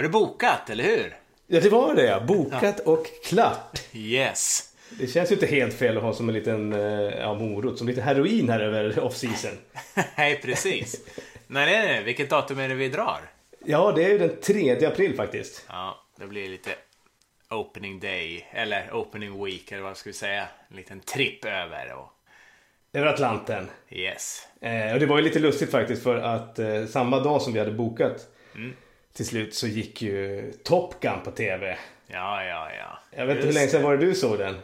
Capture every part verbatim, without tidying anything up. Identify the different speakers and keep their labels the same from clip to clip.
Speaker 1: det bokat, eller hur?
Speaker 2: Ja, det var det, ja. Bokat och klart.
Speaker 1: Yes.
Speaker 2: Det känns ju inte helt fel att ha som en liten ja, morot, som lite heroin här över off-season.
Speaker 1: Nej, precis. Nej, nej, nej. Vilket datum är det vi drar?
Speaker 2: Ja, det är ju den tredje april faktiskt.
Speaker 1: Ja, det blir lite opening day, eller opening week, eller vad ska vi säga. En liten tripp över. Och...
Speaker 2: över Atlanten.
Speaker 1: Yes.
Speaker 2: Eh, och det var ju lite lustigt faktiskt, för att eh, samma dag som vi hade bokat mm. till slut så gick ju Top Gun på tv.
Speaker 1: Ja, ja, ja.
Speaker 2: Jag vet inte hur länge sedan var det du såg den?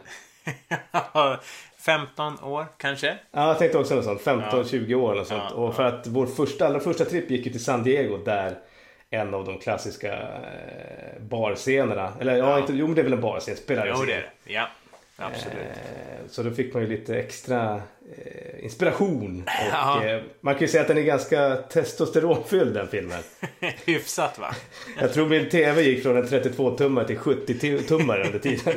Speaker 1: femton år kanske?
Speaker 2: Ja, jag tänkte också något sånt. femton tjugo ja. år eller sånt.
Speaker 1: Ja,
Speaker 2: och för ja. att vår första, allra första tripp gick ju till San Diego, där en av de klassiska eh, barscenerna, eller ja, ja inte, jo men det är väl en barscen, spelade
Speaker 1: jo, det är det. Ja, absolut.
Speaker 2: Eh, så då fick man ju lite extra eh, inspiration.
Speaker 1: Ja.
Speaker 2: Och, eh, man kan ju säga att den är ganska testosteronfylld, den filmen.
Speaker 1: Hyfsat, va?
Speaker 2: Jag tror min tv gick från en trettiotvå tummare till sjuttio tummare under tiden.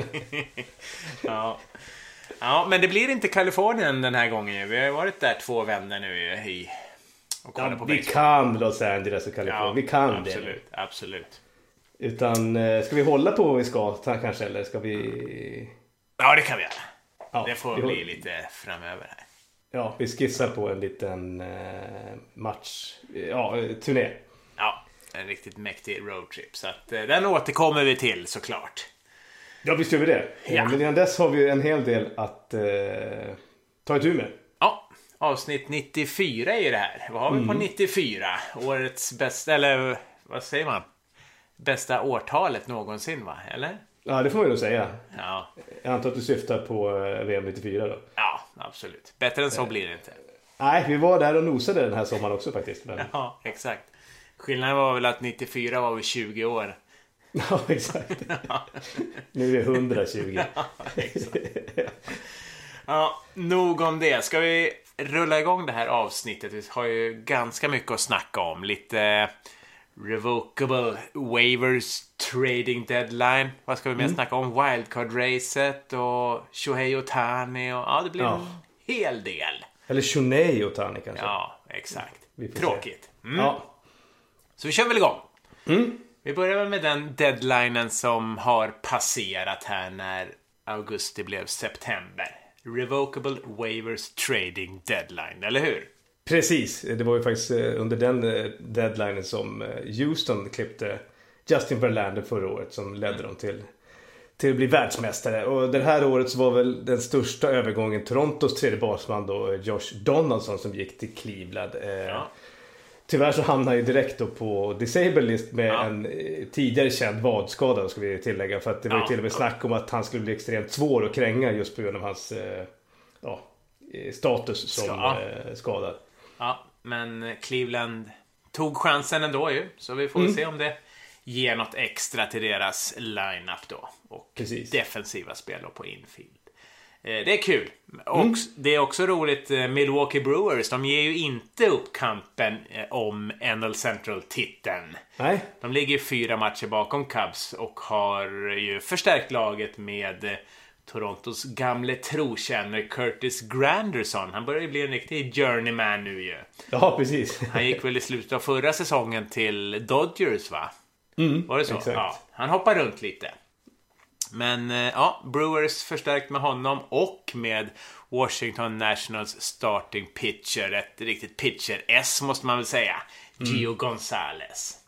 Speaker 1: Ja. Ja, men det blir inte Kalifornien den här gången. Vi har varit där två vänner nu i och kollat
Speaker 2: ja,
Speaker 1: på
Speaker 2: vi
Speaker 1: baseball.
Speaker 2: kan Los Angeles och Kalifornien.
Speaker 1: Ja,
Speaker 2: vi kan
Speaker 1: absolut,
Speaker 2: det.
Speaker 1: absolut.
Speaker 2: Utan eh, ska vi hålla på vad vi ska ta, kanske, eller ska vi...
Speaker 1: Ja, det kan vi göra.
Speaker 2: Ja,
Speaker 1: det får
Speaker 2: vi
Speaker 1: bli
Speaker 2: håller...
Speaker 1: lite framöver här.
Speaker 2: Ja, vi skissar på en liten eh, match, ja, turné.
Speaker 1: Ja, en riktigt mäktig roadtrip. Så att, eh, den återkommer vi till, såklart.
Speaker 2: Ja, visst gör vi det.
Speaker 1: Ja.
Speaker 2: Men innan dess har vi en hel del att eh, ta itu med.
Speaker 1: Ja, avsnitt nittiofyra är det här. Vad har vi mm. på nittiofyra? Årets bästa, eller vad säger man? Bästa årtalet någonsin, va? Eller?
Speaker 2: Ja, det får vi nog säga.
Speaker 1: Ja.
Speaker 2: Jag antar att du syftar på V M nittiofyra då.
Speaker 1: Ja, absolut. Bättre än så eh. blir det inte.
Speaker 2: Nej, vi var där och nosade den här sommaren också faktiskt. Men...
Speaker 1: ja, exakt. Skillnaden var väl att nittiofyra var vi tjugo år.
Speaker 2: Ja, exakt. Nu är det hundratjugo.
Speaker 1: Ja, exakt. Ja, nog om det. Ska vi rulla igång det här avsnittet? Vi har ju ganska mycket att snacka om. Lite revocable waivers, trading deadline. Vad ska vi mer mm. snacka om? Wildcard-racet och Shohei Ohtani. Och, ja, det blir ja. en hel del.
Speaker 2: Eller Shohei Ohtani kanske.
Speaker 1: Ja, exakt. Tråkigt. Mm.
Speaker 2: Ja.
Speaker 1: Så vi kör väl igång.
Speaker 2: Mm.
Speaker 1: Vi börjar väl med den deadlinen som har passerat här när augusti blev september. Revocable waivers trading deadline, eller hur?
Speaker 2: Precis, det var ju faktiskt under den deadlinen som Houston klippte Justin Verlander förra året, som ledde dem till, till att bli världsmästare. Och det här året så var väl den största övergången Torontos tredje basman då, Josh Donaldson, som gick till Cleveland.
Speaker 1: Ja.
Speaker 2: Tyvärr så hamnade han ju direkt då på disabled list med
Speaker 1: ja.
Speaker 2: en tidigare känd vadskada, ska vi tillägga. För att det var ju
Speaker 1: ja.
Speaker 2: till och med snack om att han skulle bli extremt svår att kränga just på grund av hans ja, status som ja. skadad.
Speaker 1: Ja, men Cleveland tog chansen ändå ju. Så vi får mm. se om det ger något extra till deras lineup då. Och Precis. defensiva spel på infield. Det är kul. Och mm. det är också roligt, Milwaukee Brewers, de ger ju inte upp kampen om N L Central-titeln.
Speaker 2: Nej.
Speaker 1: De ligger fyra matcher bakom Cubs och har ju förstärkt laget med Torontos gamle trotjänare Curtis Granderson. Han börjar ju bli en riktig journeyman nu ju.
Speaker 2: Ja, precis.
Speaker 1: Han gick väl i slutet av förra säsongen till Dodgers, va?
Speaker 2: Mm,
Speaker 1: var det så?
Speaker 2: Exakt.
Speaker 1: Ja, han hoppar runt lite. Men ja, Brewers förstärkt med honom och med Washington Nationals starting pitcher. Ett riktigt pitcher-S måste man väl säga. Mm. Gio Gonzalez.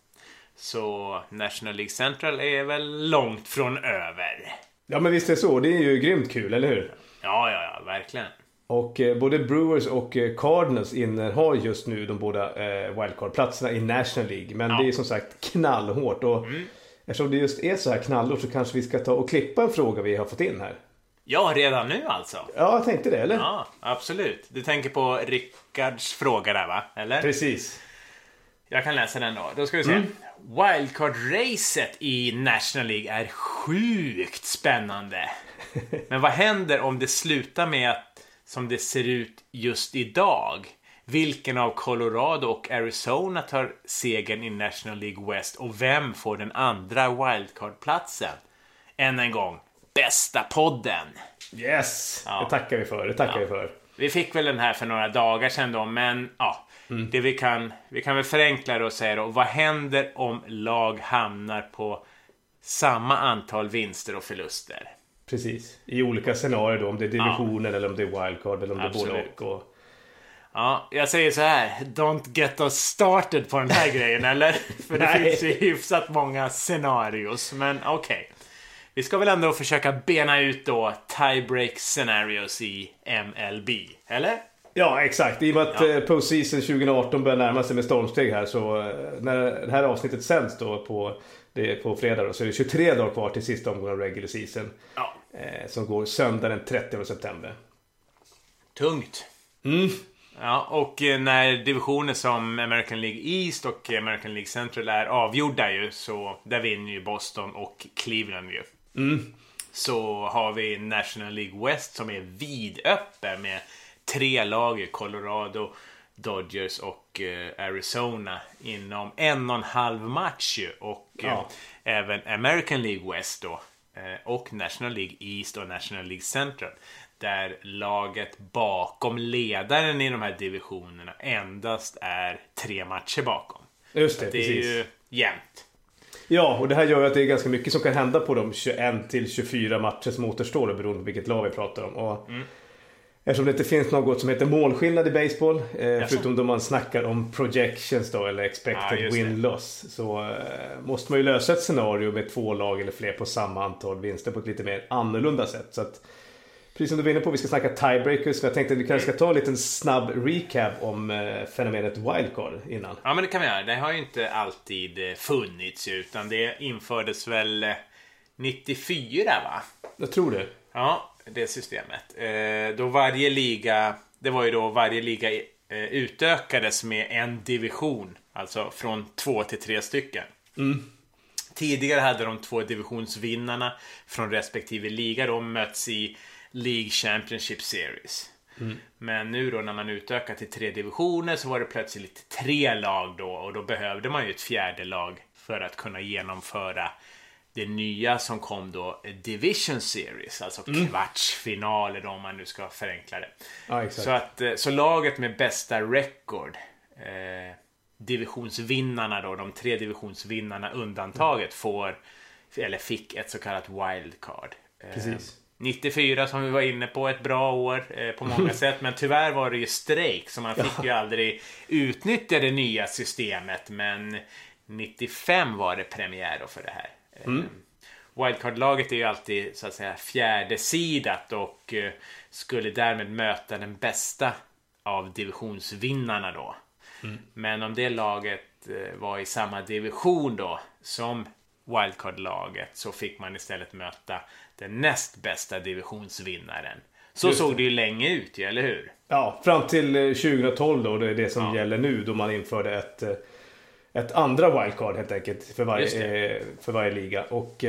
Speaker 1: Så National League Central är väl långt från över.
Speaker 2: Ja, men visst är det så. Det är ju grymt kul, eller hur?
Speaker 1: Ja, ja, ja, verkligen.
Speaker 2: Och eh, både Brewers och eh, Cardinals innehar just nu de båda eh, wildcard-platserna i National League. Men ja. det är som sagt knallhårt. Och
Speaker 1: mm.
Speaker 2: eftersom det just är så här knallhårt så kanske vi ska ta och klippa en fråga vi har fått in här.
Speaker 1: Ja, redan nu alltså?
Speaker 2: Ja, jag tänkte det, eller?
Speaker 1: Ja, absolut. Du tänker på Rickards fråga där, va? Eller?
Speaker 2: Precis.
Speaker 1: Jag kan läsa den då. Då ska vi se. Mm. Wildcard-racet i National League är sjukt spännande. Men vad händer om det slutar med att, som det ser ut just idag, vilken av Colorado och Arizona tar segern i National League West och vem får den andra wildcard-platsen? Än en gång, bästa podden.
Speaker 2: Yes,
Speaker 1: ja.
Speaker 2: det tackar vi för. Det tackar
Speaker 1: ja.
Speaker 2: vi för.
Speaker 1: Vi fick väl den här för några dagar sedan då, men ja, mm. det vi kan, vi kan väl förenkla det och säga då, vad händer om lag hamnar på samma antal vinster och förluster?
Speaker 2: Precis, i olika scenarier då, om det är divisionen ja. eller om det är wildcard eller om Absolut. det är både och. och...
Speaker 1: Ja, jag säger så här, don't get us started på den här grejen, eller? För det finns ju hyfsat många scenarios, men okej. Okay. Vi ska väl ändå försöka bena ut då tiebreak scenarios i M L B, eller?
Speaker 2: Ja, exakt. I och med att ja. postseason tjugo arton börjar närma sig med stormsteg här, så när det här avsnittet sänds då på, det på fredag då, så är det tjugotre dagar kvar till sista omgången av regular season. Ja. Eh, som går söndag den trettionde september.
Speaker 1: Tungt.
Speaker 2: Mm.
Speaker 1: Ja, och när divisioner som American League East och American League Central är avgjorda ju, så där vinner ju Boston och Cleveland ju.
Speaker 2: Mm.
Speaker 1: Så har vi National League West som är vidöppen med tre lag i Colorado, Dodgers och eh, Arizona inom en och en halv match ju. Och ja. eh, även American League West då eh, och National League East och National League Central, där laget bakom ledaren i de här divisionerna endast är tre matcher bakom.
Speaker 2: Just det,
Speaker 1: det
Speaker 2: precis.
Speaker 1: är ju jämnt.
Speaker 2: Ja, och det här gör ju att det är ganska mycket som kan hända på de tjugoett till tjugofyra matcher som återstår, beroende på vilket lag vi pratar om. Och
Speaker 1: mm.
Speaker 2: eftersom det inte finns något som heter målskillnad i baseball, eh, förutom då man snackar om projections då, eller expected ja, win-loss, så eh, måste man ju lösa ett scenario med två lag eller fler på samma antal vinster på ett lite mer annorlunda sätt. Så att, precis som du var inne på, vi ska snacka tiebreakers. Jag tänkte att vi kanske ska ta en liten snabb recap om eh, fenomenet wildcard innan.
Speaker 1: Ja, men det kan vi göra. Det har ju inte alltid funnits, utan det infördes väl nittiofyra, va?
Speaker 2: Jag tror det.
Speaker 1: Ja, det systemet. Eh, då varje liga, det var ju då varje liga eh, utökades med en division. Alltså från två till tre stycken.
Speaker 2: Mm.
Speaker 1: Tidigare hade de två divisionsvinnarna från respektive liga då möts i League Championship Series.
Speaker 2: Mm.
Speaker 1: Men nu då när man utökar till tre divisioner så var det plötsligt tre lag då. Och då behövde man ju ett fjärde lag för att kunna genomföra det nya som kom då, Division Series. Alltså mm. kvartsfinaler då, om man nu ska förenkla det.
Speaker 2: Ja, exakt.
Speaker 1: Så, att, så laget med bästa record, eh, divisionsvinnarna då, de tre divisionsvinnarna undantaget, får, eller fick ett så kallat wildcard. Eh,
Speaker 2: Precis.
Speaker 1: nittiofyra som vi var inne på, ett bra år eh, på många sätt, men tyvärr var det ju strejk, så man fick ja. ju aldrig utnyttja det nya systemet. Men nittiofem var det premiär då för det här.
Speaker 2: Mm.
Speaker 1: Wildcard-laget är ju alltid så att säga fjärdesidat och eh, skulle därmed möta den bästa av divisionsvinnarna då.
Speaker 2: Mm.
Speaker 1: Men om det laget eh, var i samma division då som wildcard-laget, så fick man istället möta den näst bästa divisionsvinnaren. Så Just såg det. det ju länge ut, eller hur?
Speaker 2: Ja, fram till tjugohundratolv då, det är det som ja. gäller nu, då man införde ett ett andra wildcard helt enkelt för varje, för varje liga. Och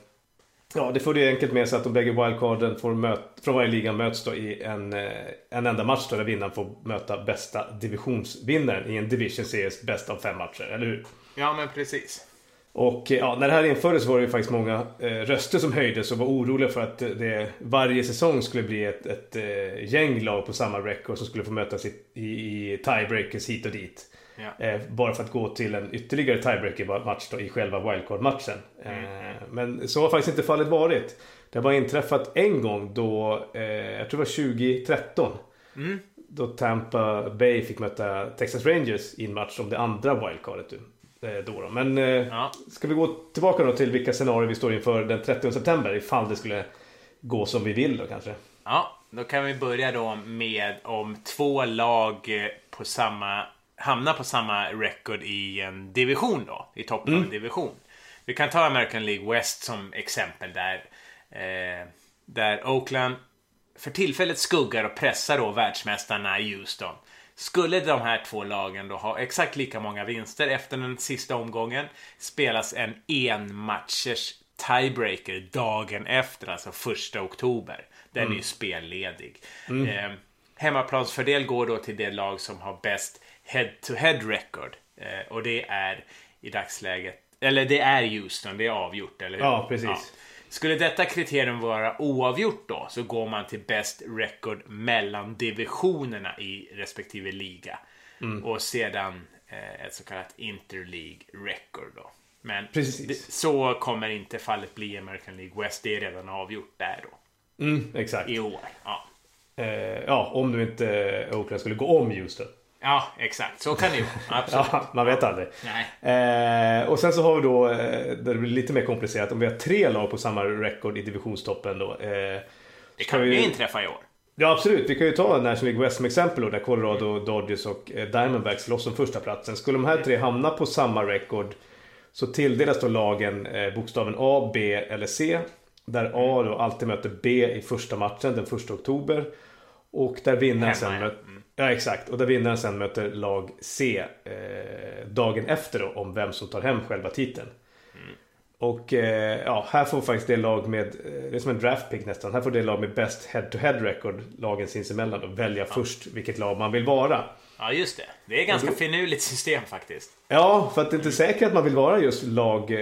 Speaker 2: ja, det får det enkelt med sig att de bägge wildcarden får möt, från varje liga möts då i en, en enda match då, där vinnaren får möta bästa divisionsvinnaren i en Division Series bäst av fem matcher, eller hur?
Speaker 1: Ja, men precis.
Speaker 2: Och ja, när det här infördes var det ju faktiskt många eh, röster som höjdes och var oroliga för att det varje säsong skulle bli ett, ett eh, gäng lag på samma record som skulle få mötas i, i, i tiebreakers hit och dit.
Speaker 1: Ja.
Speaker 2: Eh, bara för att gå till en ytterligare tiebreaker-match då, i själva wildcard-matchen.
Speaker 1: Mm.
Speaker 2: Eh, men så har faktiskt inte fallet varit. Det har bara inträffat en gång då, eh, jag tror det var tjugohundratretton.
Speaker 1: Mm.
Speaker 2: Då Tampa Bay fick möta Texas Rangers i en match om det andra wildcardet. Eh, då då. Men eh,
Speaker 1: ja.
Speaker 2: ska vi gå tillbaka då till vilka scenarier vi står inför den trettionde september, ifall det skulle gå som vi vill då kanske.
Speaker 1: Ja, då kan vi börja då med om två lag på samma hamnar på samma record i en division då, i toppen
Speaker 2: mm.
Speaker 1: av en division. Vi kan ta American League West som exempel där eh, där Oakland för tillfället skuggar och pressar då världsmästarna i Houston. Skulle de här två lagen då ha exakt lika många vinster efter den sista omgången, spelas en enmatchers tiebreaker dagen efter, alltså första oktober. Den mm. är ju spelledig.
Speaker 2: Mm.
Speaker 1: Eh, hemmaplansfördel går då till det lag som har bäst head-to-head record. Eh, och det är i dagsläget, eller det är Houston, det är avgjort, eller hur?
Speaker 2: Ja, precis. Ja.
Speaker 1: Skulle detta kriterium vara oavgjort då, så går man till best record mellan divisionerna i respektive liga. Mm. Och sedan eh, ett så kallat Interleague record då. Men
Speaker 2: det,
Speaker 1: så kommer inte fallet bli American League West. Det är redan avgjort där då.
Speaker 2: Mm, exakt.
Speaker 1: I år, ja.
Speaker 2: Eh, ja, om du inte Oakland skulle gå om Houston.
Speaker 1: Ja, exakt. Så kan det ju. Absolut.
Speaker 2: Ja, man vet aldrig.
Speaker 1: Nej.
Speaker 2: Eh, och sen så har vi då, eh, där det blir lite mer komplicerat, om vi har tre lag på samma record i divisionstoppen då. Eh,
Speaker 1: det kan ju vi... inträffa i år.
Speaker 2: Ja, absolut. Vi kan ju ta National League West som exempel då, där Colorado, Dodgers och eh, Diamondbacks slåss om första platsen. Skulle de här tre hamna på samma record så tilldelas då lagen eh, bokstaven A, B eller C. Där A då alltid möter B i första matchen den första oktober. Och där vinnaren sen möter... Ja, exakt. Och där vinnaren sen möter lag C eh, dagen efter då, om vem som tar hem själva titeln. Mm. Och eh, ja, här får faktiskt det lag med, det är som en draft pick nästan. Här får det lag med best head-to-head record, lagen sinsemellan, och välja ja. först vilket lag man vill vara.
Speaker 1: Ja, just det. Det är ganska då... finurligt system faktiskt.
Speaker 2: Ja, för att det är inte säkert att man vill vara just lag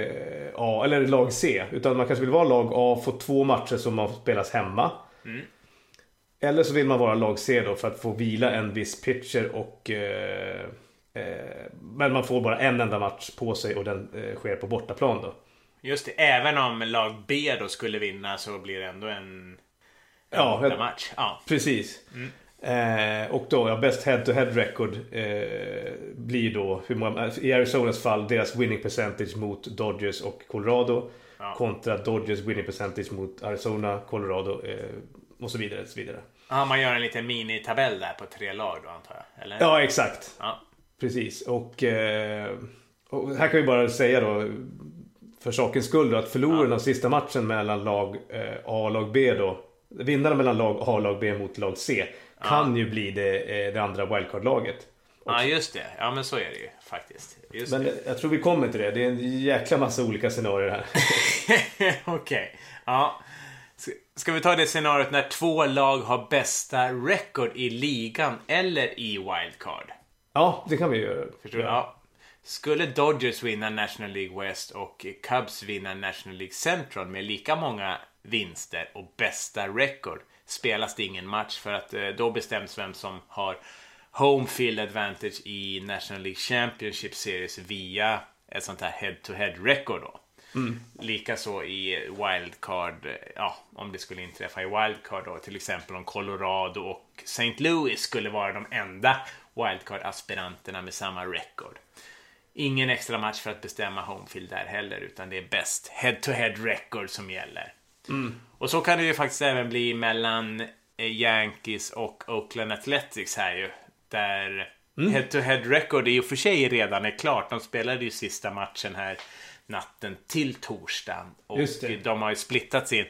Speaker 2: A eller lag C. Utan man kanske vill vara lag A, få två matcher som man spelas hemma. Mm. Eller så vill man vara lag C då för att få vila en viss pitcher och eh, eh, men man får bara en enda match på sig och den eh, sker på bortaplan då.
Speaker 1: Just det, även om lag B då skulle vinna så blir det ändå en, en
Speaker 2: ja,
Speaker 1: bortamatch. Ja,
Speaker 2: precis. Mm. Eh, och då, ja, best head-to-head record eh, blir då hur många, i Arizonas fall deras winning percentage mot Dodgers och Colorado ja. kontra Dodgers winning percentage mot Arizona, Colorado eh, och så vidare, så vidare.
Speaker 1: Ja, man gör en liten mini-tabell där på tre lag då, antar jag, eller?
Speaker 2: Ja, exakt.
Speaker 1: Ja.
Speaker 2: Precis. Och, eh, och här kan vi bara säga då för sakens skull då, att förlorarna ja. sista matchen mellan lag eh, A och lag B då, vinnarna mellan lag A och lag B mot lag C ja. kan ju bli det, eh, det andra wildcard-laget.
Speaker 1: Ja, just det. Ja, men så är det ju faktiskt. Just
Speaker 2: men
Speaker 1: det.
Speaker 2: Jag tror vi kommer till det. Det är en jäkla massa olika scenarier här.
Speaker 1: Okej. Okay. Ja. Ska vi ta det scenariot när två lag har bästa record i ligan eller i wildcard?
Speaker 2: Ja, det kan vi göra.
Speaker 1: Förstår du? Ja. Skulle Dodgers vinna National League West och Cubs vinna National League Central med lika många vinster och bästa record, spelas det ingen match, för att då bestäms vem som har home field advantage i National League Championship Series via ett sånt här head-to-head record då. Mm. Likaså i wildcard, ja, om det skulle inträffa i wildcard då, till exempel om Colorado och Saint Louis skulle vara de enda wildcard-aspiranterna med samma record. Ingen extra match för att bestämma homefield där heller, utan det är bäst head-to-head record som gäller. Mm. Och så kan det ju faktiskt även bli mellan Yankees och Oakland Athletics här ju, där mm. head-to-head record i och för sig redan är klart. De spelade ju sista matchen här natten till torsdagen, och de har ju splittat sin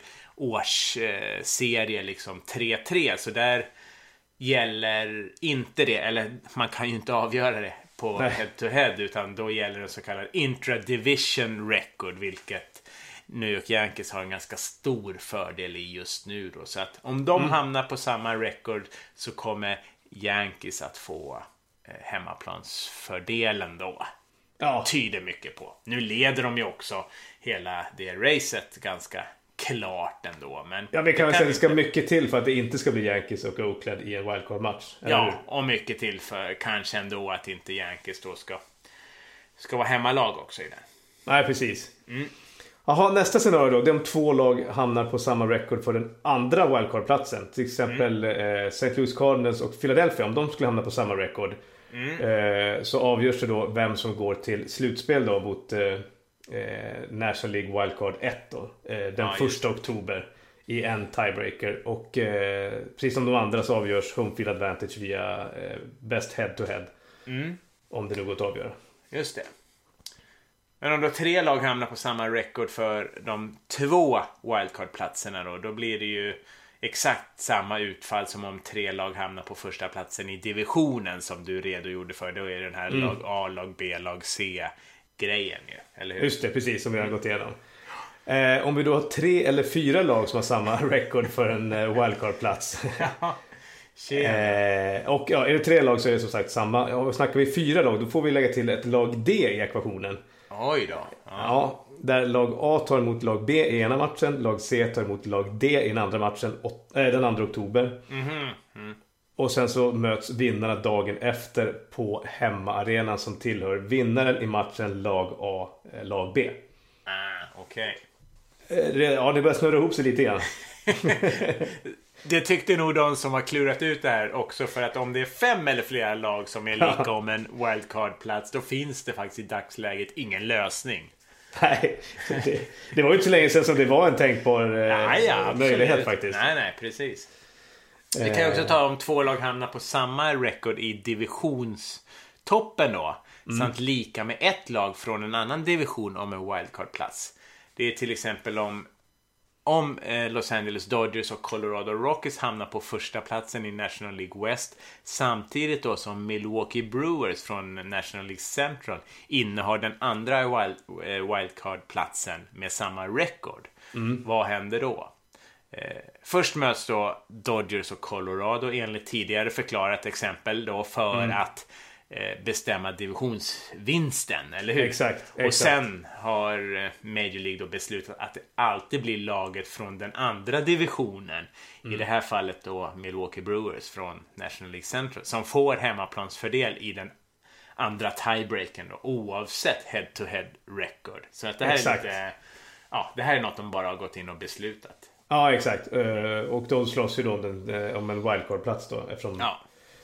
Speaker 1: årsserie liksom tre tre, så där gäller inte det, eller man kan ju inte avgöra det på Nej. head to head, utan då gäller det så kallad intra-division record, vilket New York Yankees har en ganska stor fördel i just nu då. Så att om de mm. hamnar på samma record så kommer Yankees att få eh, hemmaplansfördelen då. Ja. Tyder mycket på. Nu leder de ju också hela det racet ganska klart ändå. Men
Speaker 2: ja, vi kan väl säga att det ska mycket till för att det inte ska bli Yankees och Oakland i en wildcard-match.
Speaker 1: Ja, hur? Och mycket till för kanske ändå att inte Yankees då ska, ska vara hemmalag också i den.
Speaker 2: Nej, precis. Mm. Jaha, nästa scenario då. Det är om två lag hamnar på samma record för den andra wildcard-platsen. Till exempel mm. eh, Saint Louis Cardinals och Philadelphia. Om de skulle hamna på samma record. Mm. Eh, så avgörs det då vem som går till slutspel då mot eh, National League Wildcard ett då, eh, den ja, första oktober i en tiebreaker, och eh, precis som de andra så avgörs home field advantage via eh, best head to head mm. om det nu går att avgöra.
Speaker 1: Just det. Men om då tre lag hamnar på samma record för de två wildcard-platserna då, då blir det ju exakt samma utfall som om tre lag hamnar på första platsen i divisionen som du redogjorde för. Då är det den här mm. lag A, lag B, lag C grejen ju, eller hur? Just
Speaker 2: det, precis som vi har gått igenom. Eh, om vi då har tre eller fyra lag som har samma record för en eh, wildcard-plats. eh, och ja, är det tre lag så är det som sagt samma. Och snackar vi fyra lag, då får vi lägga till ett lag D i ekvationen.
Speaker 1: Oj då.
Speaker 2: Ja. ja, där lag A tar emot lag B i ena matchen, lag C tar emot lag D i den andra matchen, och, äh, den andra oktober. Mm-hmm. Mm. Och sen så möts vinnarna dagen efter på hemmaarenan som tillhör vinnaren i matchen lag A, lag B.
Speaker 1: Ah, okej.
Speaker 2: Okay. Ja, det börjar snurra ihop sig lite grann.
Speaker 1: Det tyckte nog de som har klurat ut det här också, för att om det är fem eller flera lag som är lika om en wildcard-plats, då finns det faktiskt i dagsläget ingen lösning.
Speaker 2: Nej, det, det var ju inte så länge sedan som det var en tänkbar
Speaker 1: nej, ja,
Speaker 2: möjlighet faktiskt.
Speaker 1: Nej, nej, precis. Vi kan ju också ta om två lag hamnar på samma record i divisionstoppen då. Mm. Samt lika med ett lag från en annan division om en wildcard-plats. Det är till exempel om Om eh, Los Angeles Dodgers och Colorado Rockies hamnar på första platsen i National League West, samtidigt då som Milwaukee Brewers från National League Central innehar den andra wild, eh, wildcard-platsen med samma record. Mm. Vad händer då? Eh, först möts då Dodgers och Colorado enligt tidigare förklarat exempel då för mm. att bestämma divisionsvinsten, eller hur?
Speaker 2: Exakt, exakt.
Speaker 1: Och sen har Major League då beslutat att det alltid blir laget från den andra divisionen, mm. i det här fallet då Milwaukee Brewers från National League Central, som får hemmaplansfördel i den andra tiebreaken då, oavsett head-to-head record. Så att det här exakt. är lite, ja, det här är något de bara har gått in och beslutat.
Speaker 2: Ja, exakt. Och då slåss ju då om en wildcard-plats då, eftersom ja.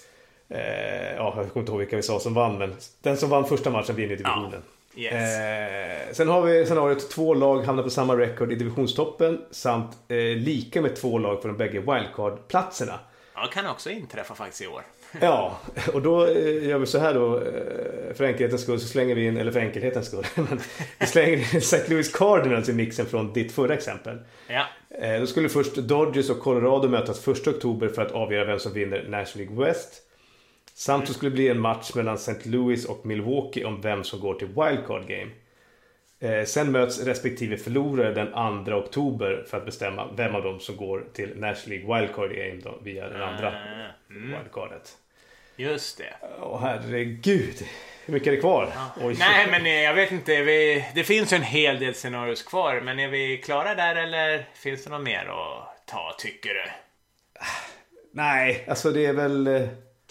Speaker 2: Eh, ja, jag kommer inte ihåg vilka vi sa som vann, men den som vann första matchen vinner divisionen.
Speaker 1: Ja. Yes.
Speaker 2: Eh, sen har vi sen har vi två lag hamnar på samma record i divisionstoppen samt eh, lika med två lag på de bägge wildcard-platserna.
Speaker 1: Ja, det kan också inträffa faktiskt i år.
Speaker 2: Ja, och då eh, gör vi så här då, eh, för enkelhetens skull så slänger vi in, eller för enkelhetens skull, men vi slänger in Saint Louis Cardinals i mixen från ditt förra exempel.
Speaker 1: Ja.
Speaker 2: Eh, då skulle först Dodgers och Colorado mötas första oktober för att avgöra vem som vinner National League West. Samt så skulle det bli en match mellan Saint Louis och Milwaukee om vem som går till wildcard game. Eh, sen möts respektive förlorare den andra oktober för att bestämma vem av dem som går till National League wildcard game då, via den andra mm. wildcardet.
Speaker 1: Just det.
Speaker 2: Åh herregud, hur mycket är det kvar?
Speaker 1: Ja. Nej, men jag vet inte. Vi, det finns en hel del scenarios kvar, men är vi klara där eller finns det något mer att ta, tycker du?
Speaker 2: Nej, alltså det är väl...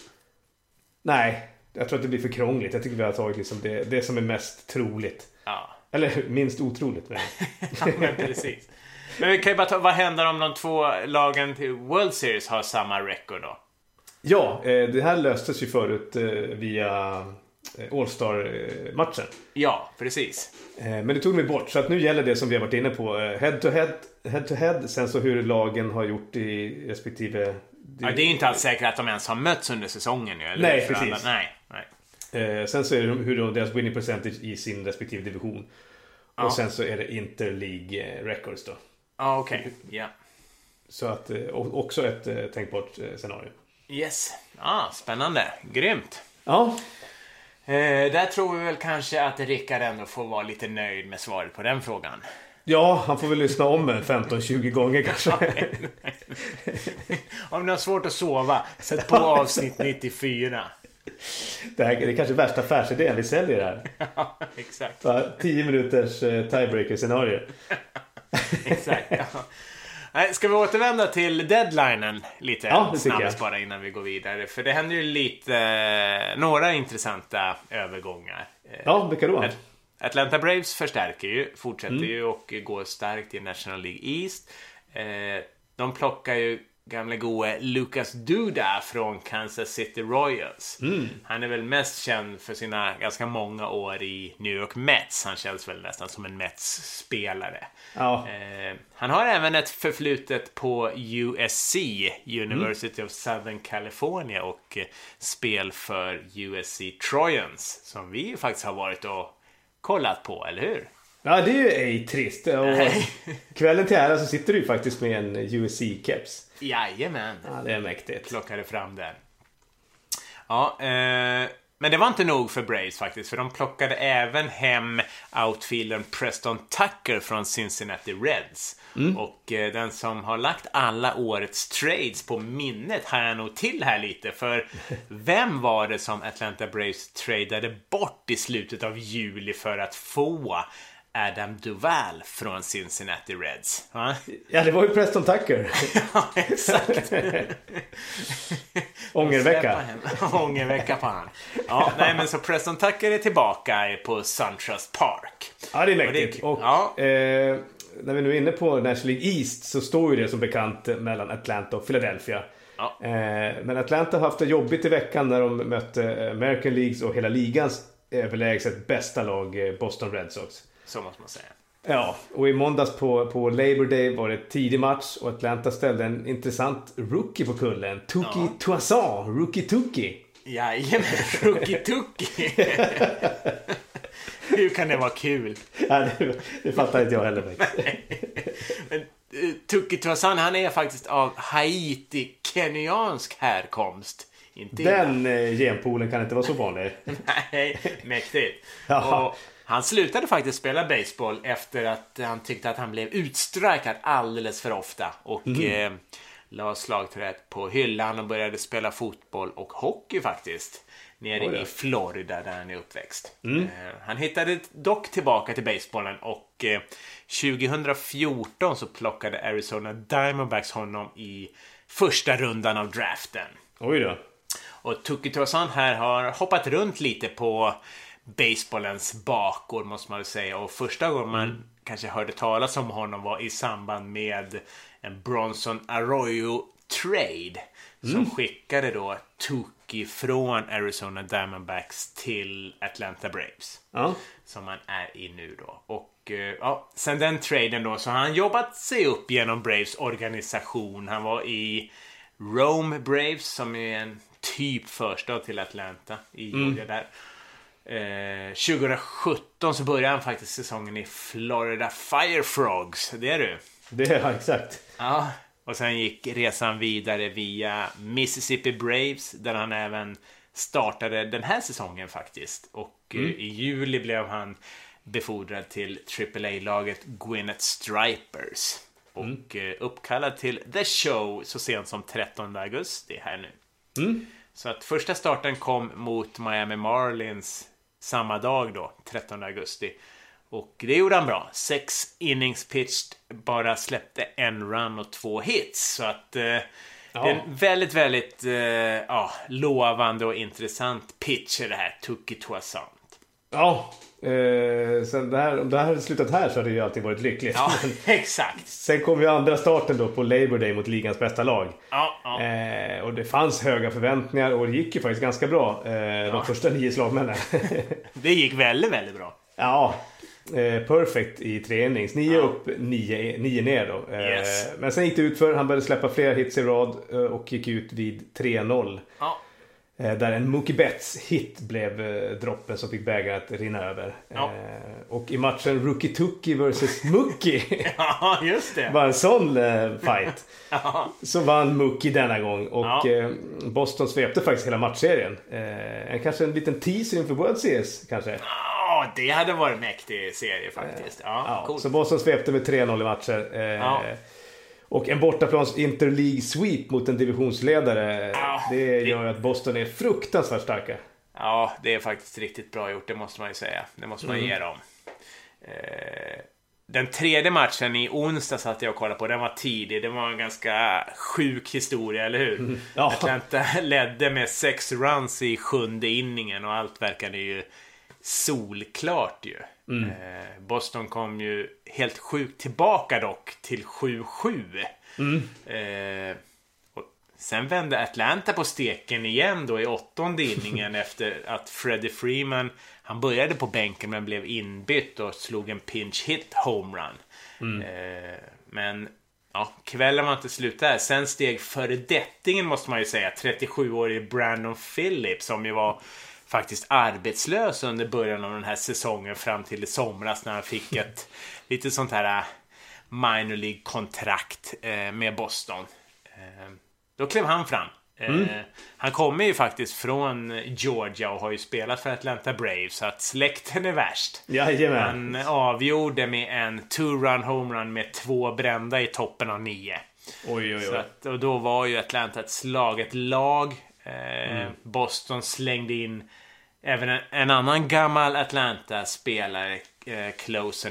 Speaker 2: Nej, jag tror att det blir för krångligt. Jag tycker vi har tagit liksom det, det som är mest troligt. Ja. Eller minst otroligt. Men.
Speaker 1: Ja, men precis. Men vi kan ju bara ta, vad händer om de två lagen till World Series har samma record då?
Speaker 2: Ja, det här löstes ju förut via All-Star-matchen.
Speaker 1: Ja, precis.
Speaker 2: Men det tog mig bort, så att nu gäller det som vi har varit inne på. Head-to-head, head-to-head, sen så hur lagen har gjort i respektive...
Speaker 1: Ja, det är ju inte alls säkert att de ens har mötts under säsongen nu, eller?
Speaker 2: Nej, precis. Alla?
Speaker 1: Nej, nej.
Speaker 2: Eh, sen så är det hur då deras winning percentage i sin respektive division. Ja. Och sen så är det Interleague records då.
Speaker 1: Ja, okej. Okay. Ja. Yeah.
Speaker 2: Så att också ett tänkbart scenario.
Speaker 1: Yes. Ja, spännande. Grymt.
Speaker 2: Ja.
Speaker 1: Eh, där tror vi väl kanske att Rickard ändå får vara lite nöjd med svaret på den frågan.
Speaker 2: Ja, han får väl lyssna om femton tjugo gånger kanske.
Speaker 1: Om ni har svårt att sova, sätt på avsnitt nittiofyra.
Speaker 2: Det, här, det är kanske värsta affärsidén vi säljer här.
Speaker 1: Ja, exakt.
Speaker 2: Så, tio minuters uh, tiebreaker-scenario.
Speaker 1: Exakt, ja. Nej, ska vi återvända till deadlinen lite
Speaker 2: ja,
Speaker 1: snabbt bara innan vi går vidare? För det händer ju lite, eh, några intressanta övergångar.
Speaker 2: Ja, vilka då?
Speaker 1: Atlanta Braves förstärker ju, fortsätter
Speaker 2: mm.
Speaker 1: ju och går starkt i National League East. Eh, de plockar ju gamla goe Lucas Duda från Kansas City Royals. Mm. Han är väl mest känd för sina ganska många år i New York Mets. Han känns väl nästan som en Mets-spelare.
Speaker 2: Ja.
Speaker 1: Eh, han har även ett förflutet på U S C, University mm. of Southern California, och eh, spel för U S C Trojans, som vi faktiskt har varit och kollat på, eller hur?
Speaker 2: Ja, det är ju ej trist. Och kvällen till ära så sitter du faktiskt med en U S C-keps.
Speaker 1: Jajamän.
Speaker 2: Ja, det är mäktigt.
Speaker 1: Plockade fram den. Ja, eh, men det var inte nog för Braves faktiskt. För de plockade även hem outfieldern Preston Tucker från Cincinnati Reds. Mm. Och eh, den som har lagt alla årets trades på minnet har jag nog till här lite. För vem var det som Atlanta Braves tradade bort i slutet av juli för att få Adam Duvall från Cincinnati Reds. Va?
Speaker 2: Ja, det var ju Preston Tucker.
Speaker 1: Ja, exakt.
Speaker 2: Ångervecka.
Speaker 1: Ångervecka på han. Ja, nej, men så Preston Tucker är tillbaka på SunTrust Park.
Speaker 2: Ja, det är mäktigt. Och,
Speaker 1: ja.
Speaker 2: eh, när vi nu är inne på National League East så står ju det som bekant mellan Atlanta och Philadelphia.
Speaker 1: Ja.
Speaker 2: Eh, men Atlanta har haft det jobbigt i veckan när de mötte American Leagues och hela ligans överlägset bästa lag, Boston Red Sox.
Speaker 1: Så måste man säga.
Speaker 2: Ja, och i måndags på, på Labor Day var det tidig match och Atlanta ställde en intressant rookie på kullen. Tuki ja. Toussaint, rookie Tuki.
Speaker 1: Jajamän, rookie Tuki. Hur kan det vara kul?
Speaker 2: Ja, det, det fattar inte jag heller.
Speaker 1: Men uh, Tuki Toussaint, han är faktiskt av Haiti-kenyansk härkomst. Inte
Speaker 2: Den eh, genpoolen kan inte vara så vanlig.
Speaker 1: Nej, mäktigt. Och han slutade faktiskt spela baseball efter att han tyckte att han blev utstrikad alldeles för ofta. Och mm. eh, la slagträet på hyllan och började spela fotboll och hockey faktiskt. Nere i Florida där han är uppväxt. Mm. Eh, han hittade dock tillbaka till baseballen och eh, tjugohundrafjorton så plockade Arizona Diamondbacks honom i första rundan av draften.
Speaker 2: Oj då.
Speaker 1: Och Tuki Toussaint här har hoppat runt lite på baseballens bakgård måste man väl säga. Och första gången man mm. kanske hörde talas om honom var i samband med en Bronson Arroyo trade. Mm. Som skickade då Tuki från Arizona Diamondbacks till Atlanta Braves. Ja. Som han är i nu då. Och ja, sen den traden då så har han jobbat sig upp genom Braves organisation. Han var i Rome Braves som är en typ förstad till Atlanta i Georgia mm. där. Eh, tjugohundrasjutton så började han faktiskt säsongen i Florida Fire Frogs. Det är du.
Speaker 2: Det är ja, exakt.
Speaker 1: Ja, och sen gick resan vidare via Mississippi Braves där han även startade den här säsongen faktiskt. Och mm. eh, i juli blev han befordrad till triple A-laget Gwinnett Stripers. Och mm. uppkallad till The Show så sent som trettonde augusti här nu. Mm. Så att första starten kom mot Miami Marlins samma dag då, trettonde augusti. Och det gjorde han bra. Sex innings pitched, bara släppte en run och två hits. Så att eh, ja. det är en väldigt, väldigt eh, ja, lovande och intressant pitch i det här Tuki Toussaint.
Speaker 2: Ja, eh, sen det här, om det här hade slutat här så hade det ju alltid varit lyckligt.
Speaker 1: Ja, exakt.
Speaker 2: Sen kom ju andra starten då på Labor Day mot ligans bästa lag.
Speaker 1: Ja, ja.
Speaker 2: Eh, och det fanns höga förväntningar och det gick ju faktiskt ganska bra. Eh, ja. De första nio slagmännen.
Speaker 1: Det gick väldigt, väldigt bra.
Speaker 2: Ja, eh, perfect i tre innings. Nio ja. upp, nio, nio ner då. Eh, yes. Men sen gick det ut för han började släppa fler hits i rad eh, och gick ut vid tre noll. Ja. Där en Mookie Betts hit blev eh, droppen som fick bägaren att rinna över. Ja. Eh, och i matchen Rookie Tuki versus Mookie.
Speaker 1: Ja, just det.
Speaker 2: Var en sån eh, fight. Ja. Så vann Mookie denna gång. Och ja. eh, Boston svepte faktiskt hela matchserien. Eh, en, kanske en liten teaser inför World Series kanske.
Speaker 1: Ja, det hade varit en mäktig serie faktiskt. Ja,
Speaker 2: ja,
Speaker 1: cool.
Speaker 2: Så Boston svepte med tre noll i matcher. Eh, ja. Och en bortaplans interleague sweep mot en divisionsledare. Ja, det gör det... att Boston är fruktansvärt starka.
Speaker 1: Ja, det är faktiskt riktigt bra gjort, det måste man ju säga. Det måste man mm. ge dem. Eh, den tredje matchen i onsdag satt jag och kollade på. Den var tidig, det var en ganska sjuk historia, eller hur? Mm. Ja. Atlanta ledde med sex runs i sjunde inningen och allt verkade ju solklart ju. Mm. Eh, Boston kom ju helt sjukt tillbaka dock till sju sju. Mm. Eh, och sen vände Atlanta på steken igen då i åttonde inningen efter att Freddie Freeman, han började på bänken men blev inbytt och slog en pinch hit homerun. Mm. Eh, men ja, kvällen var inte slut där. Sen steg föredettingen måste man ju säga, trettiosjuårig Brandon Phillips som ju var faktiskt arbetslös under början av den här säsongen fram till i somras när han fick ett lite sånt här minor League-kontrakt eh, med Boston. Eh, då klev han fram. Eh, mm. Han kommer ju faktiskt från Georgia och har ju spelat för Atlanta Braves så att släkten är värst.
Speaker 2: Jajamän.
Speaker 1: Han avgjorde med en two-run homerun med två brända i toppen av nio.
Speaker 2: Oj, oj, oj. Så att,
Speaker 1: och då var ju Atlanta ett slaget lag. Mm. Boston slängde in även en, en annan gammal Atlanta-spelare, eh, Closen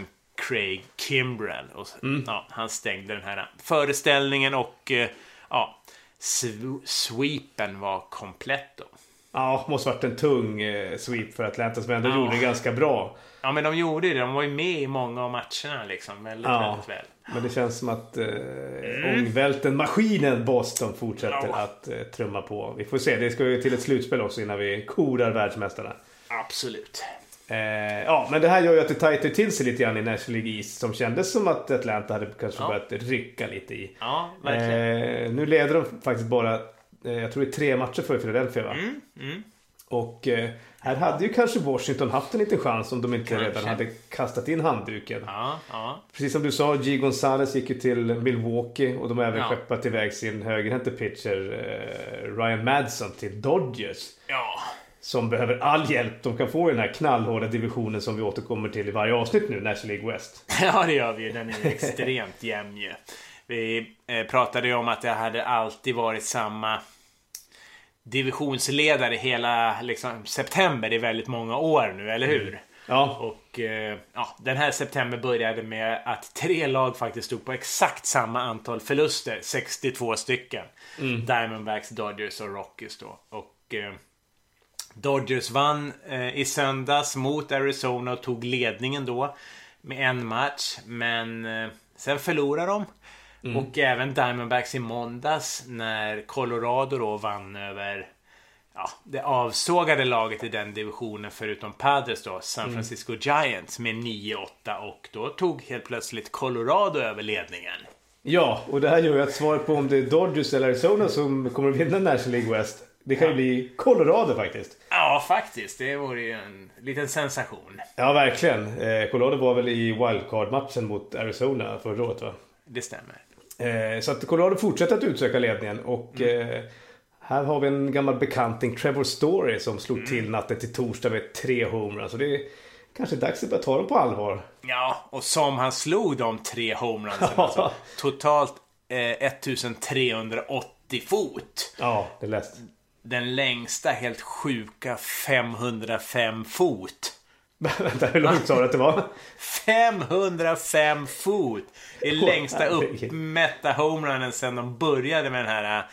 Speaker 1: Craig Kimbrell. Och,
Speaker 2: Mm.
Speaker 1: ja, han stängde den här föreställningen och eh, ja, sw- sweepen var komplett då.
Speaker 2: Ja, måste varit en tung eh, sweep för Atlanta som ändå
Speaker 1: Ja.
Speaker 2: gjorde det ganska bra.
Speaker 1: Ja, men de gjorde det. De var ju med i många av matcherna liksom. Väldigt,
Speaker 2: Ja.
Speaker 1: väldigt väl.
Speaker 2: Men det känns som att eh, ångvälten, maskinen Boston fortsätter
Speaker 1: Ja.
Speaker 2: att eh, trumma på. Vi får se, det ska ju till ett slutspel också innan vi korar världsmästarna.
Speaker 1: Absolut.
Speaker 2: Eh, ja, men det här gör ju att det tajtar till sig lite grann i National League East som kändes som att Atlanta hade kanske
Speaker 1: Ja.
Speaker 2: börjat rycka lite i.
Speaker 1: Ja, verkligen.
Speaker 2: Eh, nu leder de faktiskt bara, eh, jag tror det är tre matcher för Philadelphia va?
Speaker 1: Mm, mm.
Speaker 2: Och eh, här hade ju kanske Washington haft en liten chans om de inte
Speaker 1: Kanske.
Speaker 2: redan hade kastat in handduken.
Speaker 1: Ja, ja.
Speaker 2: Precis som du sa, G. Gonzalez gick ju till Milwaukee och de har även
Speaker 1: Ja.
Speaker 2: skeppat iväg sin högerhänte pitcher eh, Ryan Madson till Dodgers.
Speaker 1: Ja.
Speaker 2: Som behöver all hjälp de kan få i den här knallhårda divisionen som vi återkommer till i varje avsnitt nu, National League West.
Speaker 1: Ja, det gör vi. Den är extremt jämn ju. Vi eh, pratade ju om att det hade alltid varit samma divisionsledare hela liksom, september i väldigt många år nu, eller hur?
Speaker 2: Ja.
Speaker 1: Och eh, ja, den här september började med att tre lag faktiskt stod på exakt samma antal förluster, sextiotvå stycken.
Speaker 2: Mm.
Speaker 1: Diamondbacks, Dodgers och Rockies då. Och eh, Dodgers vann eh, i söndags mot Arizona och tog ledningen då med en match, men eh, sen förlorade de. Mm. Och även Diamondbacks i måndags när Colorado då vann över ja, det avsågade laget i den divisionen förutom Padres då, San Francisco mm. Giants med nio åtta, och då tog helt plötsligt Colorado över ledningen.
Speaker 2: Ja, och det här gör ju att svaret på om det är Dodgers eller Arizona som kommer att vinna National League West, det kan ju bli Colorado faktiskt.
Speaker 1: Ja, faktiskt. Det vore ju en liten sensation.
Speaker 2: Ja, verkligen. Eh, Colorado var väl i wildcard-matchen mot Arizona förra året va?
Speaker 1: Det stämmer.
Speaker 2: Eh, så att Colorado fortsätter att utsöka ledningen och mm. eh, här har vi en gammal bekanting, Trevor Story, som slog mm. till natten till torsdag med tre homeruns. Så det är kanske dags att börja ta dem på allvar.
Speaker 1: Ja, och som han slog de tre homerunsen alltså, totalt eh, ettusentrehundraåttio fot.
Speaker 2: Ja, det läst.
Speaker 1: Den längsta helt sjuka femhundrafem fot.
Speaker 2: Vänta, hur långt sa du att det var?
Speaker 1: femhundrafem fot. Det är längsta uppmätta homerunnen sedan de började med den här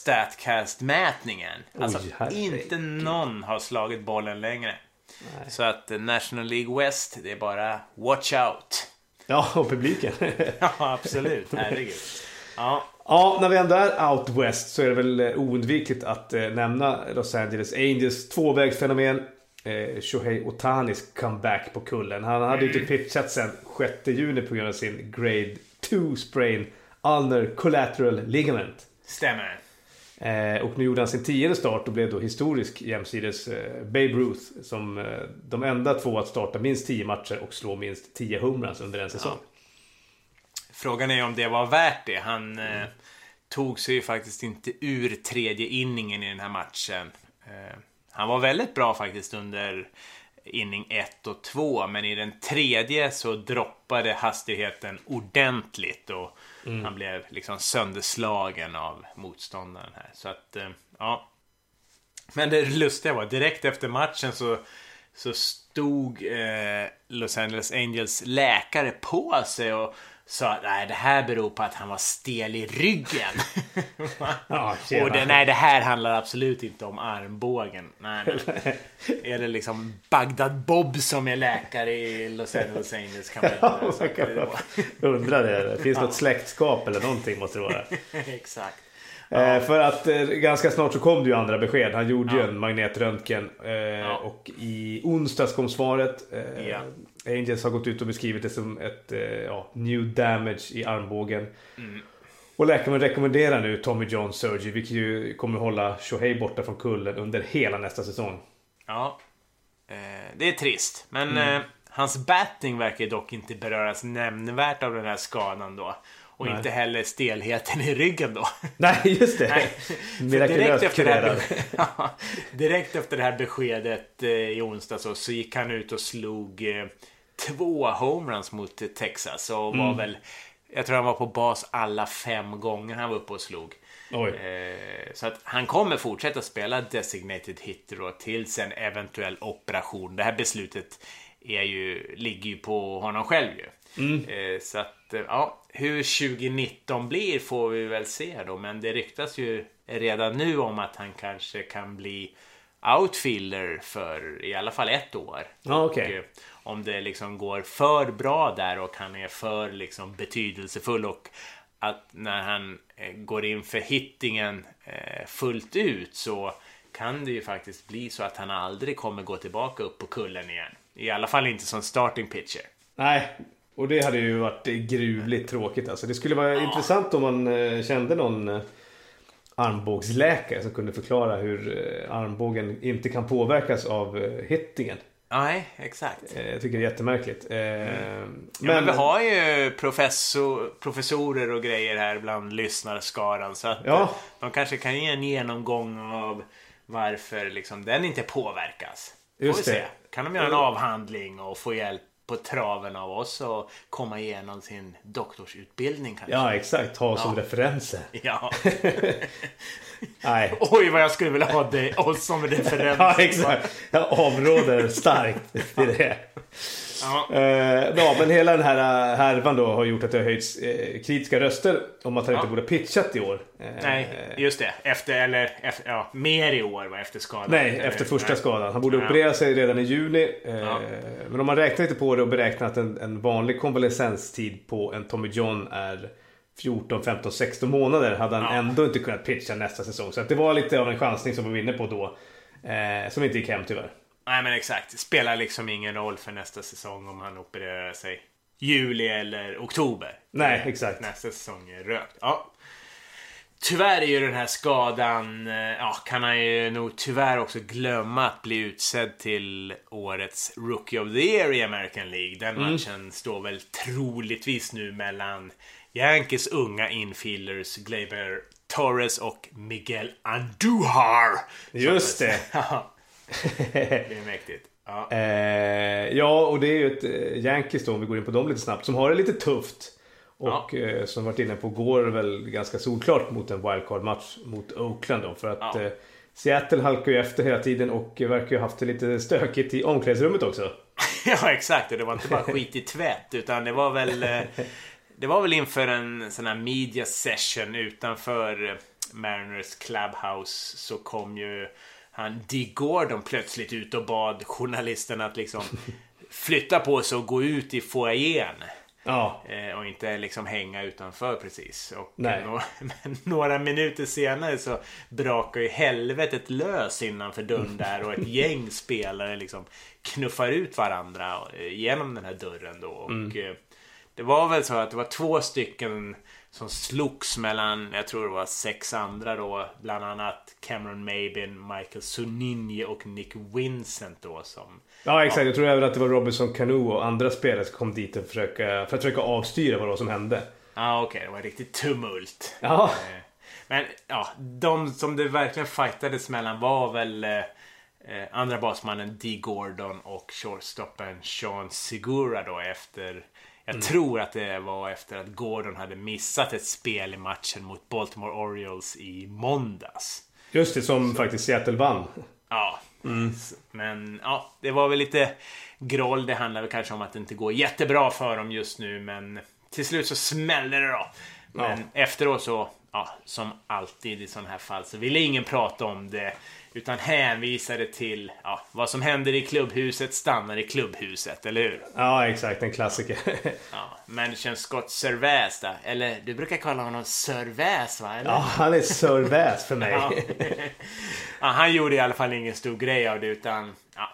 Speaker 1: Statcast-mätningen. Alltså
Speaker 2: Oj,
Speaker 1: inte någon har slagit bollen längre. Nej. Så att National League West, det är bara watch out.
Speaker 2: Ja, och publiken.
Speaker 1: Ja, absolut. Herregud. Ja.
Speaker 2: Ja, när vi ändå är out west så är det väl oundvikligt att eh, nämna Los Angeles Angels tvåvägsfenomen eh, Shohei Ohtanis comeback på kullen. Han hade ju mm. inte pitchat sedan sjätte juni på grund av sin grade två sprain ulnar collateral ligament.
Speaker 1: Stämmer.
Speaker 2: Eh, och nu gjorde han sin tionde start och blev då historisk jämsides eh, Babe Ruth som eh, de enda två att starta minst tio matcher och slå minst tio homeruns under en säsong.
Speaker 1: Ja. Frågan är om det var värt det. Han mm. eh, tog sig ju faktiskt inte ur tredje inningen i den här matchen. Eh, han var väldigt bra faktiskt under inning ett och två, men i den tredje så droppade hastigheten ordentligt och mm. han blev liksom sönderslagen av motståndaren här. Så att, eh, ja. Men det lustiga var, direkt efter matchen så, så stod eh, Los Angeles Angels läkare på sig och sa att nej, det här beror på att han var stel i ryggen. Ja, och det, nej, det här handlar absolut inte om armbågen. Nej, nej. Är det liksom Bagdad Bob som är läkare i Los Angeles Angels? Kan man inte
Speaker 2: ja, man kan undra det. Finns det något släktskap eller någonting måste det vara.
Speaker 1: Exakt.
Speaker 2: Eh, ja. För att eh, ganska snart så kom det ju andra besked. Han gjorde
Speaker 1: ja.
Speaker 2: ju en magnetröntgen eh, ja. och i onsdags kom svaret. Eh, ja. Angels har gått ut och beskrivit det som ett eh, ja, new damage i armbågen. Mm. Och läkaren rekommenderar nu Tommy John surgery, vilket ju kommer hålla Shohei borta från kullen under hela nästa säsong.
Speaker 1: Ja, eh, det är trist. Men
Speaker 2: mm.
Speaker 1: eh, hans batting verkar dock inte beröras nämnvärt av den här skadan då. Och Nej. inte heller stelheten i ryggen då.
Speaker 2: Nej, just det. Nej.
Speaker 1: direkt, efter det här, ja, direkt efter det här beskedet eh, i onsdag så, så gick han ut och slog eh, två homeruns mot eh, Texas. Och mm. var väl, jag tror han var på bas alla fem gånger han var uppe och slog.
Speaker 2: Oj.
Speaker 1: Eh, så att han kommer fortsätta spela designated hitter då, tills en eventuell operation. Det här beslutet är ju, ligger ju på honom själv ju. Mm. Eh, så att, eh, ja, hur tjugonitton blir får vi väl se då. Men det ryktas ju redan nu om att han kanske kan bli outfielder för i alla fall ett år.
Speaker 2: Ah, okay.
Speaker 1: Och, eh, om det liksom går för bra där och han är för liksom betydelsefull och att när han eh, går in för hittingen eh, fullt ut så kan det ju faktiskt bli så att han aldrig kommer gå tillbaka upp på kullen igen. I alla fall inte som starting pitcher.
Speaker 2: Nej, och det hade ju varit gruvligt tråkigt. Alltså, det skulle vara ja. intressant om man eh, kände någon eh, armbågsläkare som kunde förklara hur eh, armbågen inte kan påverkas av eh, hittingen.
Speaker 1: Nej, exakt.
Speaker 2: Eh, jag tycker det är jättemärkligt. Eh,
Speaker 1: mm.
Speaker 2: men,
Speaker 1: ja, men vi har ju professor, professorer och grejer här bland lyssnarskaran. Så att ja. de kanske kan ge en genomgång av varför liksom den inte påverkas.
Speaker 2: Just det. Se.
Speaker 1: Kan de göra en avhandling och få hjälp på traven av oss och komma igenom sin doktorsutbildning kanske?
Speaker 2: Ja, exakt. Ha som ja. referenser.
Speaker 1: Ja.
Speaker 2: Nej.
Speaker 1: Oj, vad jag skulle vilja ha dig oss som referens.
Speaker 2: Ja, exakt. Jag avråder starkt till det. Ja. Uh, ja, men hela den här härvan då har gjort att det har höjts eh, kritiska röster om att han ja. inte borde pitchat i år. Uh,
Speaker 1: nej, just det. Efter, eller efter, ja, mer i år var efter skadan.
Speaker 2: Nej, efter, efter första nej. skadan. Han borde ja. operera sig redan i juni. Uh, ja. Men om man räknar lite på det och beräknar att en, en vanlig konvalescenstid på en Tommy John är fjorton, femton, sexton månader hade han ja. ändå inte kunnat pitcha nästa säsong. Så att det var lite av en chansning som vi var inne på då. Eh, som inte gick hem tyvärr.
Speaker 1: Nej, men exakt. Det spelar liksom ingen roll för nästa säsong om han opererar sig juli eller oktober.
Speaker 2: Nej, exakt.
Speaker 1: Nästa säsong är rökt. Ja. Tyvärr är ju den här skadan, ja, kan han ju nog tyvärr också glömma att bli utsedd till årets Rookie of the Year i American League. Den mm. matchen står väl troligtvis nu mellan Yankees unga infielders Gleyber Torres och Miguel Andujar.
Speaker 2: Just det.
Speaker 1: Det är mäktigt. Ja.
Speaker 2: Eh, ja, och det är ju ett eh, Yankees då, om vi går in på dem lite snabbt, som har det lite tufft. Och ja. eh, som varit inne på går väl ganska solklart mot en wildcard-match mot Oakland då. För att ja. eh, Seattle halkar ju efter hela tiden och verkar ju haft det lite stökigt i omklädningsrummet också.
Speaker 1: Ja, exakt. Och det var inte bara skit i tvätt, utan det var väl... Eh, det var väl inför en sån här media session utanför Mariners Clubhouse så kom ju han Dee Gordon plötsligt ut och bad journalisterna att liksom flytta på sig och gå ut i foajén. Ja. Eh, och inte liksom hänga utanför precis. Och några, några minuter senare så brakar ju helvetet lös innanför dörren där och ett gäng spelare liksom knuffar ut varandra genom den här dörren då. Och mm. det var väl så att det var två stycken som slogs mellan, jag tror det var sex andra då, bland annat Cameron Maybin, Michael Zuninje och Nick Vincent då som...
Speaker 2: Ja, exakt. Ja. Jag tror även att det var Robinson Cano och andra spelare som kom dit och försöka, för att försöka avstyra vad det var som hände.
Speaker 1: Ja, okej. Okay. Det var riktigt tumult.
Speaker 2: Ja.
Speaker 1: Men ja, de som det verkligen fightades mellan var väl eh, andra basmannen Dee Gordon och shortstoppen Sean Segura då efter... Jag mm. tror att det var efter att Gordon hade missat ett spel i matchen mot Baltimore Orioles i måndags.
Speaker 2: Just det, som så. faktiskt Seattle vann.
Speaker 1: Ja, mm. men ja, det var väl lite groll. Det handlar väl kanske om att det inte går jättebra för dem just nu. Men till slut så smäller det då. Men ja. efteråt så, ja, som alltid i sådana här fall så ville ingen prata om det. Utan hänvisade till ja, vad som händer i klubbhuset stannar i klubbhuset, eller hur?
Speaker 2: Ja, exakt, en klassiker.
Speaker 1: Ja, men det känns Scott Servais då. Eller du brukar kalla honom Servais, va? Eller?
Speaker 2: Ja, han är Servais för mig.
Speaker 1: Ja. Ja, han gjorde i alla fall ingen stor grej av det, utan ja,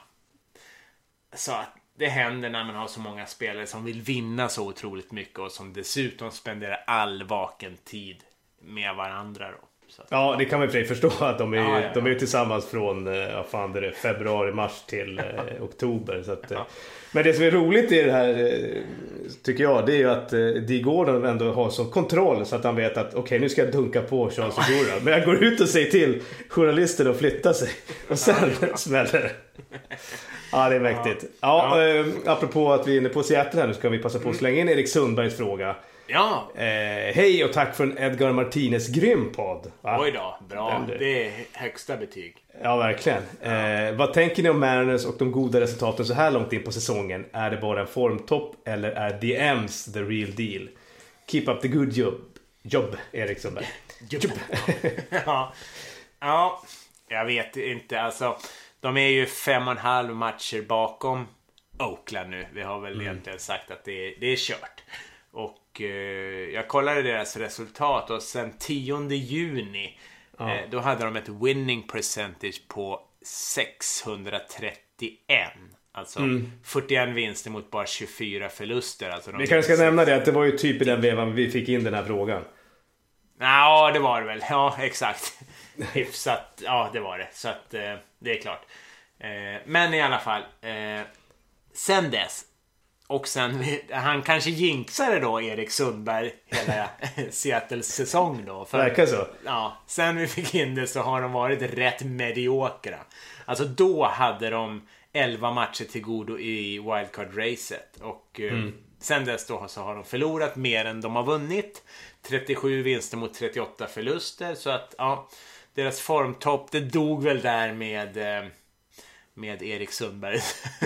Speaker 1: så att det händer när man har så många spelare som vill vinna så otroligt mycket och som dessutom spenderar all vaken tid med varandra då. Så.
Speaker 2: Ja, det kan man ju förstå att de är, ja, ja, ja. De är tillsammans från ja, fan, det är februari, mars till eh, oktober. Så att, ja. Men det som är roligt i det här, tycker jag, det är ju att eh, Dee Gordon ändå har sån kontroll så att han vet att okej, okay, nu ska jag dunka på Sean Segura. Men jag går ut och säger till journalister att flytta sig. Och sen ja, smäller det. Ja, det är mäktigt. Ja, ja. Eh, apropå att vi är inne på Seattle här nu ska vi passa på att slänga in Erik Sundbergs fråga.
Speaker 1: Ja.
Speaker 2: Eh, hej och tack för en Edgar Martinez grym podd. Va?
Speaker 1: Oj då, bra. Det är högsta betyg.
Speaker 2: Ja, verkligen. Eh, vad tänker ni om Mariners och de goda resultaten så här långt in på säsongen? Är det bara en formtopp eller är D M's the real deal? Keep up the good job. Jobb, Erik Sundberg.
Speaker 1: Jobb. ja. ja, jag vet inte. Alltså, de är ju fem och en halv matcher bakom Oakland nu. Vi har väl mm. egentligen sagt att det är, det är kört. Och eh, jag kollade deras resultat och sen tionde juni ja. eh, då hade de ett winning percentage på sexhundratrettioen. Alltså mm. fyrtioen vinster mot bara tjugofyra förluster. Alltså
Speaker 2: vi kanske ska nämna det att det var ju typ i den vevan vi fick in den här frågan.
Speaker 1: Ja, det var det väl. Ja, exakt. Hyfsat. Ja, det var det. Så att eh, det är klart. Eh, men i alla fall. Eh, sen dess. Och sen, han kanske jinxade då Erik Sundberg hela Seattles säsong då. För,
Speaker 2: Verkar så.
Speaker 1: Ja, sen vi fick in det så har de varit rätt mediokra. Alltså då hade de elva matcher till godo i wildcard-racet. Och mm. eh, sen dess då så har de förlorat mer än de har vunnit. trettiosju vinster mot trettioåtta förluster. Så att, ja, deras formtopp, det dog väl där med... Eh, med Erik Sundberg.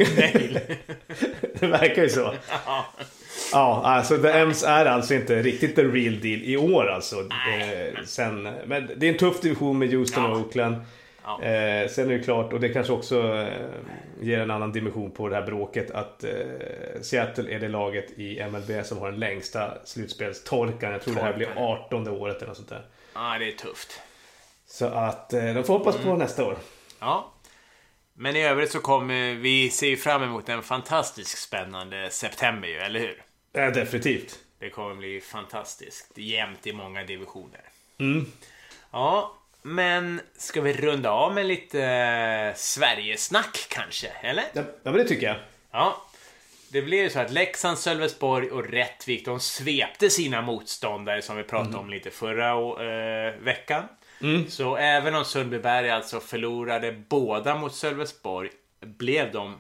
Speaker 2: Det verkar ju så. Ja, ja alltså The M's är alltså inte riktigt the real deal i år alltså. Eh, sen, men det är en tuff division med Houston ja. och Oakland. Ja. Eh, sen är det klart, och det kanske också eh, ger en annan dimension på det här bråket, att eh, Seattle är det laget i M L B som har den längsta slutspelstorkan. Jag tror Torkan. Det här blir artonde året eller något sånt där.
Speaker 1: Ja, det är tufft.
Speaker 2: Så att eh, de får hoppas på mm. nästa år.
Speaker 1: Ja. Men i övrigt så kommer vi se fram emot en fantastiskt spännande september ju, eller hur?
Speaker 2: Ja, definitivt.
Speaker 1: Det kommer bli fantastiskt jämnt i många divisioner.
Speaker 2: Mm.
Speaker 1: Ja, men ska vi runda av med lite eh, Sverigesnack kanske, eller?
Speaker 2: Ja, men det tycker jag.
Speaker 1: Ja, det blev ju så att Leksand, Sölvesborg och Rättvik, de svepte sina motståndare som vi pratade mm. om lite förra eh, veckan.
Speaker 2: Mm.
Speaker 1: Så även om Sundbyberg alltså förlorade båda mot Sölvesborg, blev de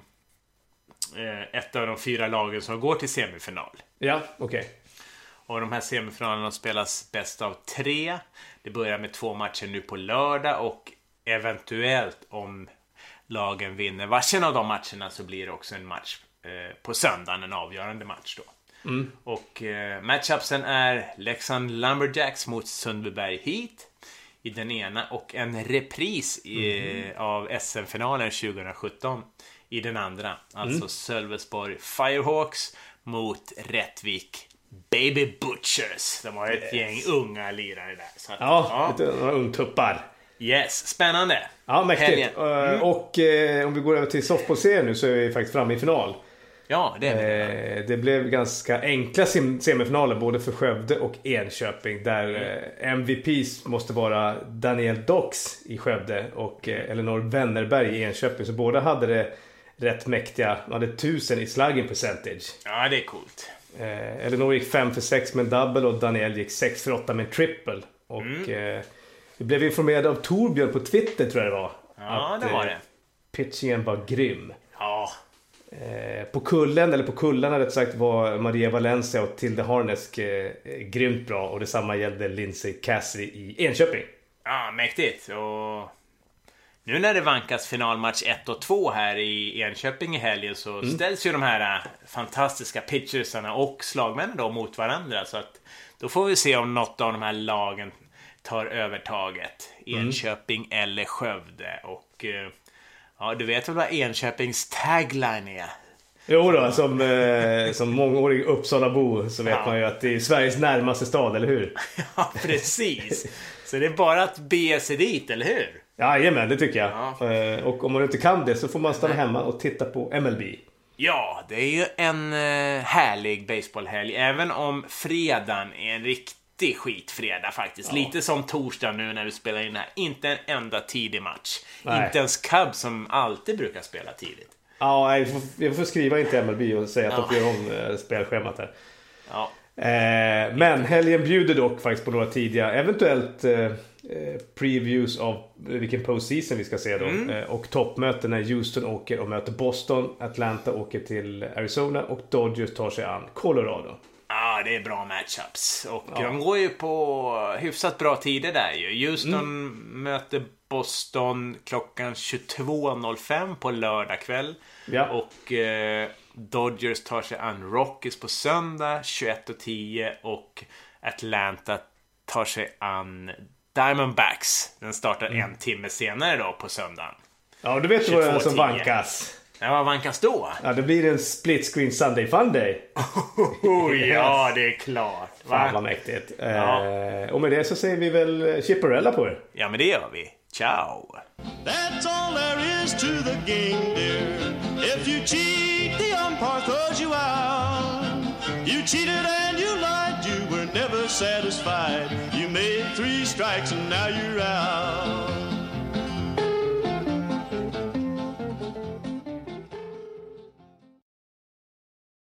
Speaker 1: eh, ett av de fyra lagen som går till semifinal.
Speaker 2: Ja, okej. Okay.
Speaker 1: Och de här semifinalerna spelas bäst av tre. Det börjar med två matcher nu på lördag, och eventuellt om lagen vinner varsin av de matcherna så blir det också en match eh, på söndagen, en avgörande match då.
Speaker 2: Mm.
Speaker 1: Och eh, matchupsen är Leksand Lumberjacks mot Sundbyberg Heat i den ena, och en repris i, mm. av S M-finalen tjugohundrasjutton i den andra. Alltså mm. Sölvesborg Firehawks mot Rättvik Baby Butchers. De har ett yes. gäng unga lirare där. Så att,
Speaker 2: ja, ja, lite ungtuppar.
Speaker 1: Yes, spännande.
Speaker 2: Ja, mäktigt. Mm. Och eh, om vi går över till softball-serien nu så är vi faktiskt framme i final.
Speaker 1: Ja, det är det.
Speaker 2: Eh, det blev ganska enkla sim- semifinaler både för Skövde och Enköping, där mm. eh, M V P's måste vara Daniel Dox i Skövde och eh, Elinor Wennerberg i Enköping. Så båda hade det rätt mäktiga. De hade tusen i slugging percentage.
Speaker 1: Ja, det är coolt.
Speaker 2: Eh, Elinor gick fem för sex med en double och Daniel gick sex för åtta med en triple. Och mm. eh, vi blev informerade av Torbjörn på Twitter, tror jag det var.
Speaker 1: Ja,
Speaker 2: att,
Speaker 1: det var det.
Speaker 2: Eh, pitchingen var grym.
Speaker 1: Ja.
Speaker 2: Eh, på kullen, eller på kullarna rätt sagt, var Maria Valencia och Tilde Harnesk eh, grymt bra. Och detsamma gällde Lindsay Cassidy i Enköping.
Speaker 1: Ja, mäktigt. Och nu när det vankas finalmatch ett och två här i Enköping i helgen så mm. ställs ju de här äh, fantastiska pitchersarna och slagmännen då mot varandra. Så att då får vi se om något av de här lagen tar övertaget. Enköping mm. eller Skövde. Och eh, ja, du vet väl vad Enköpings tagline är?
Speaker 2: Jo då, som, eh, som mångårig Uppsalabo så vet ja. man ju att det är Sveriges närmaste stad, eller hur?
Speaker 1: Ja, precis. Så det är bara att bege sig dit, eller hur?
Speaker 2: Jajamän, det tycker jag.
Speaker 1: Ja.
Speaker 2: Eh, och om man inte kan det så får man stanna hemma och titta på M L B.
Speaker 1: Ja, det är ju en eh, härlig baseballhelg. Även om fredagen är en riktig skitfredag faktiskt. Ja. Lite som torsdag nu när vi spelar in här. Inte en enda tidig match. Nej. Inte ens Cubs som alltid brukar spela tidigt.
Speaker 2: Ja, jag får, jag får skriva in till M L B och säga att ja. de får göra om eh, spelschemat här.
Speaker 1: Ja.
Speaker 2: Eh, men helgen bjuder dock faktiskt på några tidiga, eventuellt eh, previews av vilken postseason vi ska se då. Mm. Eh, och toppmöten när Houston åker och möter Boston, Atlanta åker till Arizona och Dodgers tar sig an Colorado.
Speaker 1: Ja, Ja, det är bra matchups. Och ja. de går ju på hyfsat bra tider där ju. Houston mm. möter Boston klockan tjugotvå noll fem på lördag kväll. Ja. Och eh, Dodgers tar sig an Rockies på söndag tjugoett tio. Och Atlanta tar sig an Diamondbacks. Den startar mm. en timme senare då på söndagen.
Speaker 2: Ja, du vet vad det är som vankas.
Speaker 1: Ja, vad vankas då?
Speaker 2: Ja, det blir en split screen Sunday Fun Day.
Speaker 1: Oh, ja, det är klart. Va?
Speaker 2: Fan vad mäktigt. Ja. Eh, och med det så säger vi väl Chipperella på er.
Speaker 1: Ja, men det gör vi. Ciao.
Speaker 3: That's all there is to the game, dear. If you cheat, the umpire throws you out. You cheated and you lied, you were never satisfied. You made three strikes and now you're out.